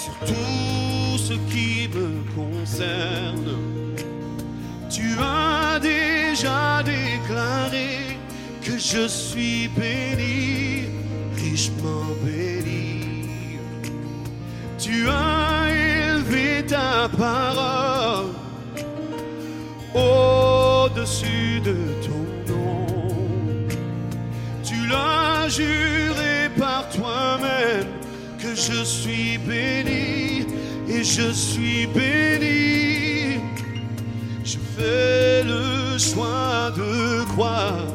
sur tout ce qui me concerne. Tu as déjà déclaré que je suis béni, richement béni. Tu as élevé ta parole au-dessus de ton nom. Tu l'as juré par toi-même que je suis béni et je suis béni. Je fais le choix de croire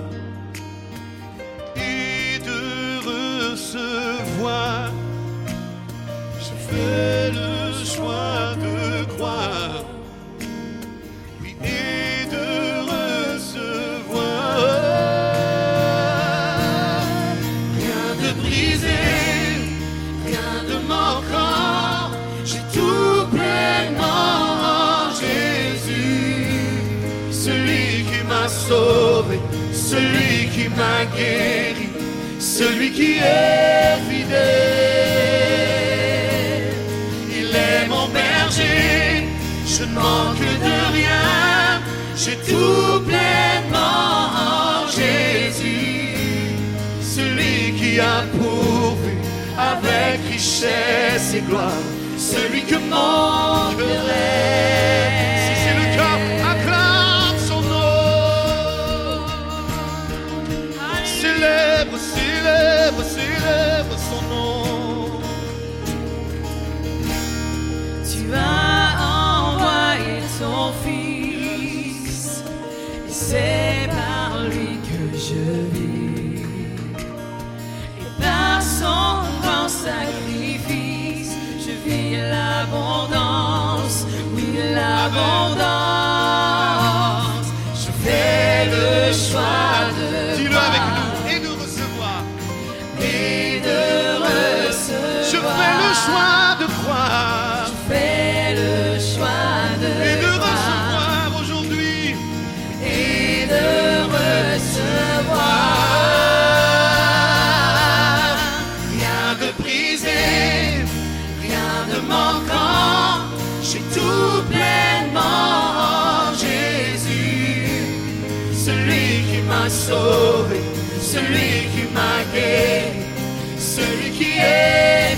et de recevoir. Je fais le choix de croire, oui, et de recevoir. Rien de brisé, rien de manquant, j'ai tout pleinement en Jésus. Celui qui m'a sauvé, celui qui m'a guéri, celui qui est fidèle. Il est mon berger, je ne manque de rien, j'ai tout pleinement en Jésus. Celui qui a pourvu avec richesse et gloire, celui que mon cœur est. Si c'est le cas, acclame son nom. Célèbre, célèbre, célèbre son nom. Tu as envoyé ton Fils, et c'est par lui que je vis. Et par son grand sacrifice, je vis l'abondance, oui l'abondance. Je fais le choix de Dis-le avec nous et de recevoir. et de recevoir. Je fais le choix de croire Fais le choix de et de croire recevoir aujourd'hui. et de recevoir. Rien de brisé, rien de manquant, j'ai tout pleinement en Jésus. Celui qui m'a sauvé, celui qui m'a guéri, celui qui est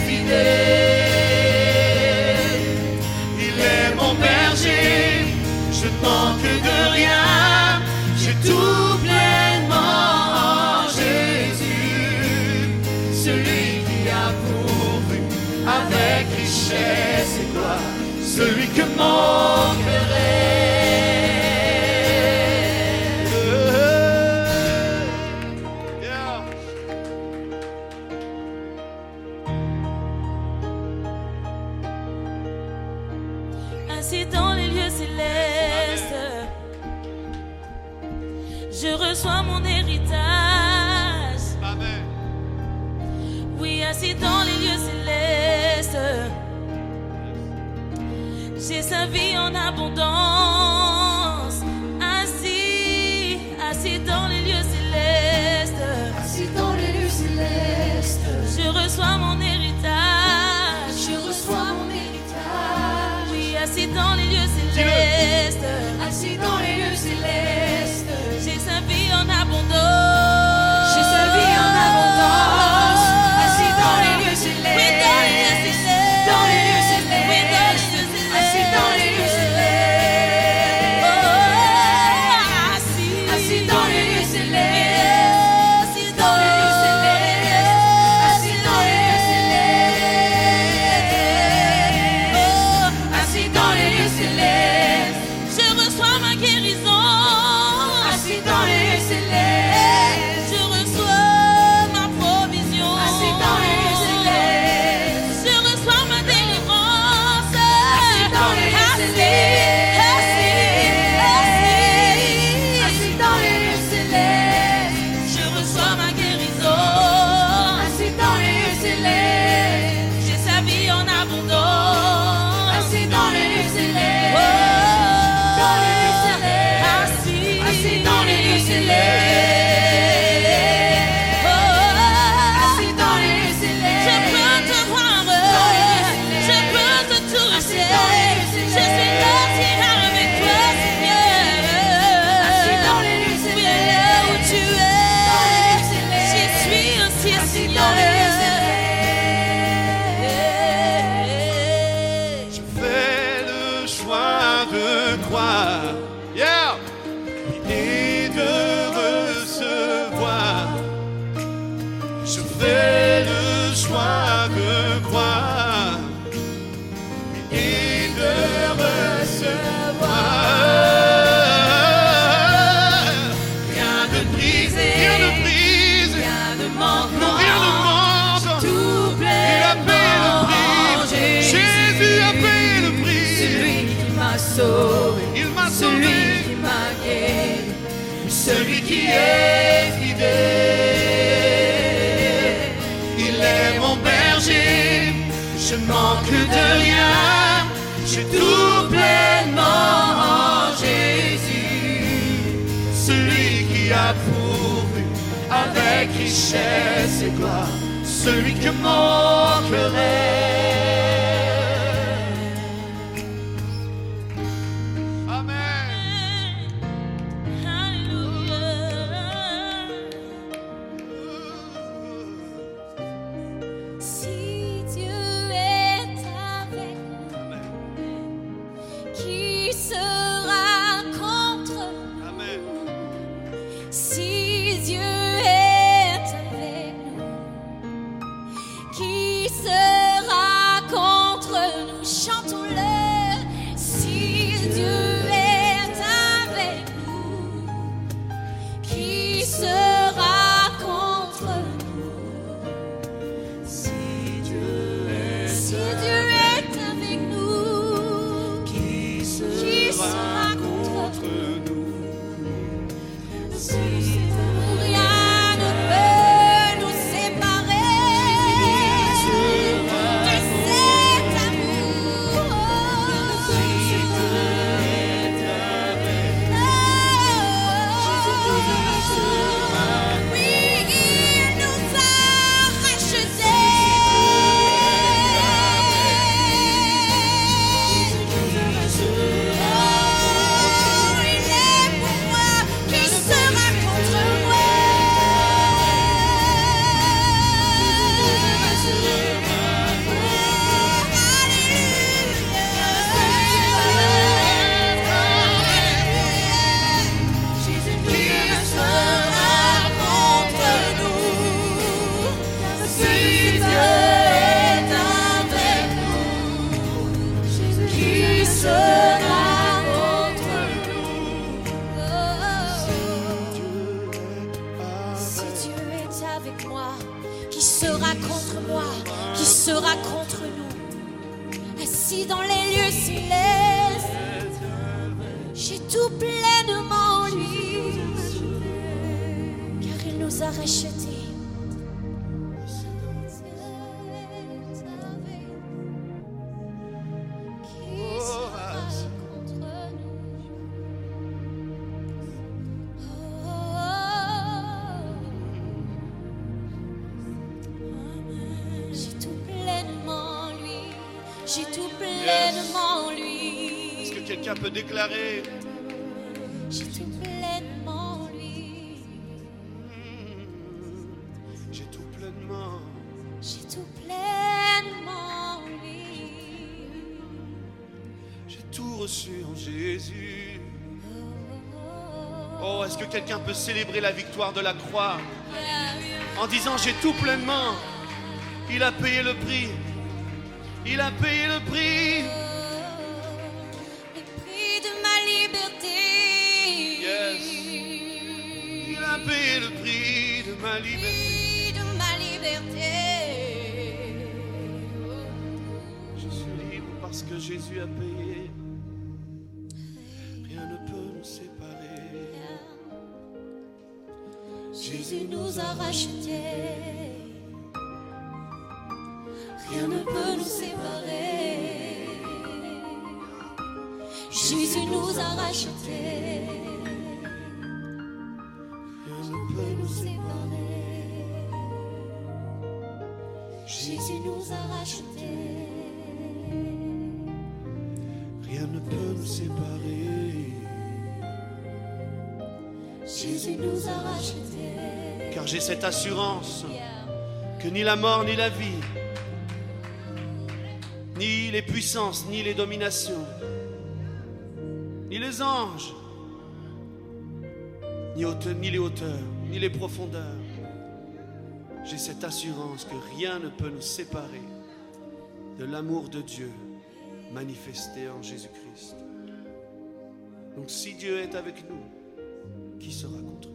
fidèle. Il est mon berger, je ne manque de rien, j'ai tout pleinement en Jésus. Celui qui a pourvu avec richesse et gloire, celui que mon cœur est. Yeah. Ainsi dans les lieux célestes, je reçois mon héritage. Amen. Oui, assis dans les lieux célestes, j'ai sa vie en abondance. Assis dans les lieux célestes, Assis dans les lieux célestes, je reçois mon héritage. je reçois mon héritage. Oui, assis dans les lieux célestes, Assis dans les lieux célestes, j'ai sa vie en abondance. j'ai sa vie en abondance. Assis dans les lieux célestes, Oui, dans les lieux célestes. dans les lieux célestes, Oui, dans les lieux célestes. assis dans les lieux célestes, assis dans les lieux célestes, Assis dans les lieux célestes, assis dans les lieux célestes, assis dans les lieux célestes, Je reçois ma guérison. assis dans les lieux célestes. croire, yeah, et de recevoir. Je fais le choix de croire et de recevoir. Rien de brisé, rien de brisé, rien de manquement, rien de manque. tout Il a payé le prix. Jésus a payé le prix. Celui qui m'a sauvé, Il m'a celui sauvé. qui m'a guéri, Celui qui est fidèle, il est mon berger, je ne manque de rien, j'ai tout pleinement en Jésus. Celui qui a pourvu avec richesse et gloire, celui que mon cœur aime. Amen. Si Dieu est avec nous, qui sera contre nous? Amen. Si Dieu est avec nous, qui sera contre nous? Chantons-le. Si Dieu est avec nous, qui sera contre nous? Si Dieu est avec nous, qui sera contre nous? Rien ne peut nous séparer de cet amour. Oui, il nous a rachetés. Oh, il est pour moi, qui sera contre moi? Si Dieu est avec moi, qui sera contre moi? Qui sera contre nous? Assis dans les lieux célestes, j'ai tout pleinement en lui, car il nous a rachetés. Qui sera contre nous? J'ai tout pleinement en lui. J'ai tout pleinement en lui. Est-ce que quelqu'un peut déclarer? J'ai tout pleinement en lui. J'ai tout pleinement. J'ai tout pleinement en lui. J'ai tout reçu en Jésus. Oh, est-ce que quelqu'un peut célébrer la victoire de la croix en disant j'ai tout pleinement? Il a payé le prix. Il a payé le prix. Le prix de ma liberté. Yes. Il a payé le prix de ma liberté. Prix de ma liberté. Je suis libre parce que Jésus a payé. Rien ne peut nous séparer. Jésus nous a rachetés. Rien ne peut nous séparer. Jésus nous a rachetés. Rien Rien ne ne peut peut nous nous séparer. séparer. Jésus nous a rachetés. Rien ne peut nous séparer. Jésus nous a rachetés. Car j'ai cette assurance que ni la mort, ni la vie, ni les puissances, ni les dominations, les anges, ni les hauteurs, ni les profondeurs. J'ai cette assurance que rien ne peut nous séparer de l'amour de Dieu manifesté en Jésus-Christ. Donc si Dieu est avec nous, qui sera contre nous?